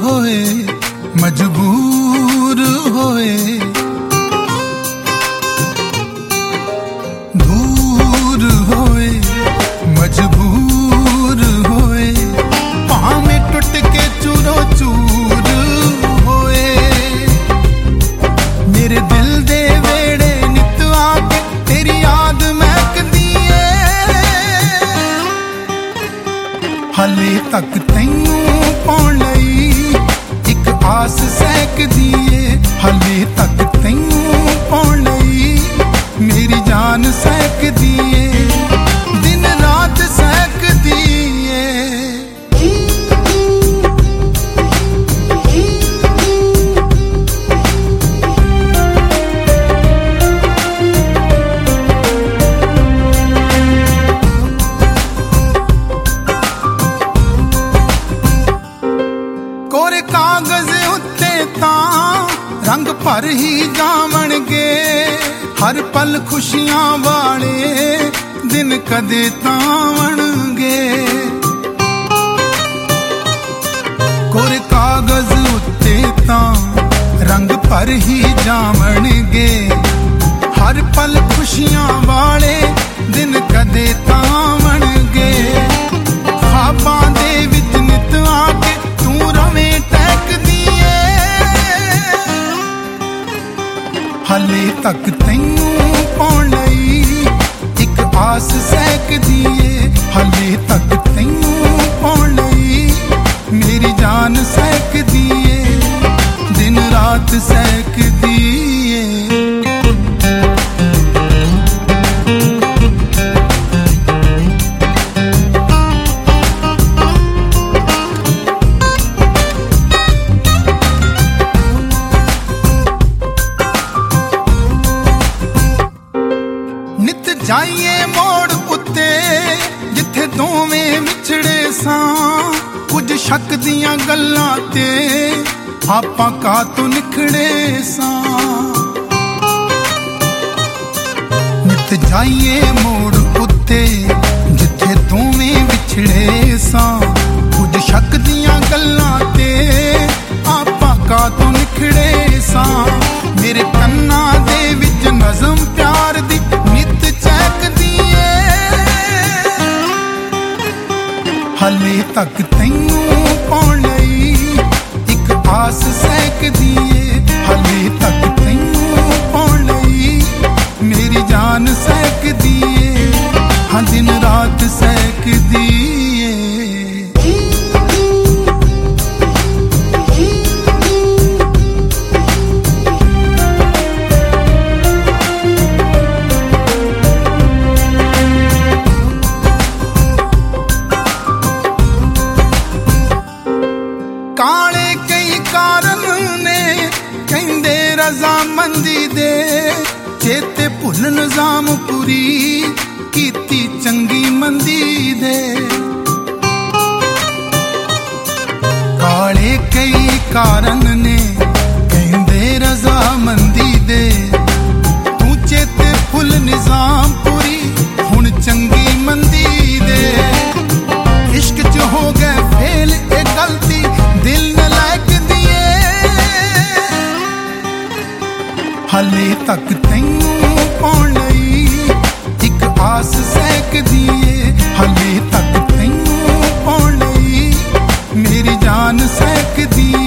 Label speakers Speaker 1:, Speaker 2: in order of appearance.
Speaker 1: होए मजबूर होए, दूर होए मजबूर होए, भावें टुट के चूरो चूर होए। मेरे दिल दे वेड़े नित आके तेरी याद महकदी है, हाले तक तैनू पाउण लई इक आस सहकदी है, हाले तक तैनू पाउण लई मेरी जान सहकदी है, दिन रात सहकदी है। कोरे कागज उत्ते तां रंग भर ही जावणगे, हर पल खुशियां वाले दिन कदे तावणगे। कोरे कागज उत्ते तां रंग भर ही जावणगे, हर पल खुशियां वाले दिन कदे तावणगे। ख्वाबां दे विच नित आके तू रवें टहकदी है, हाले तक तैनू पाउण लई इक आस सहकदी है, हाले तक तैनू पाउण लई मेरी जान सहकदी है, दिन रात सहकदी है। नित जाइए मोड़ उत्ते जिथे दोवें विछड़े सां, कुछ शक दियां गल्लां ते आपां कातों निखड़े सां। नित जाइए मोड़ उत्ते जिथे दोवें विछड़े सां, कुछ शक दियां गल्लां ते आपां कातों निखड़े सां। मेरे कन्ना दे विच नज़म प्यार दी नित चहकदी है, हाले तक तैनू पाउण लई इक आस सहकदी है, हाले तक तैनू पाउण लई मेरी जान सहकदी है, हाँ दिन रात सहकदी है। काले कई कारण ने कहंदे रजामंदी दे, चेते भुल निजाम पूरी कीती चंगी मंदी दे। काले कई कारण ने कहंदे रजामंदी दे, तू चेते भुल निजाम पूरी हुण चंगी मंदी दे। इश्क च हो गए फेल ए गलती दिल न लैकदी है, हाले तक तैनू पाउण लई इक आस सहकदी है, हाले तक तैनू पाउण लई मेरी जान सहकदी है।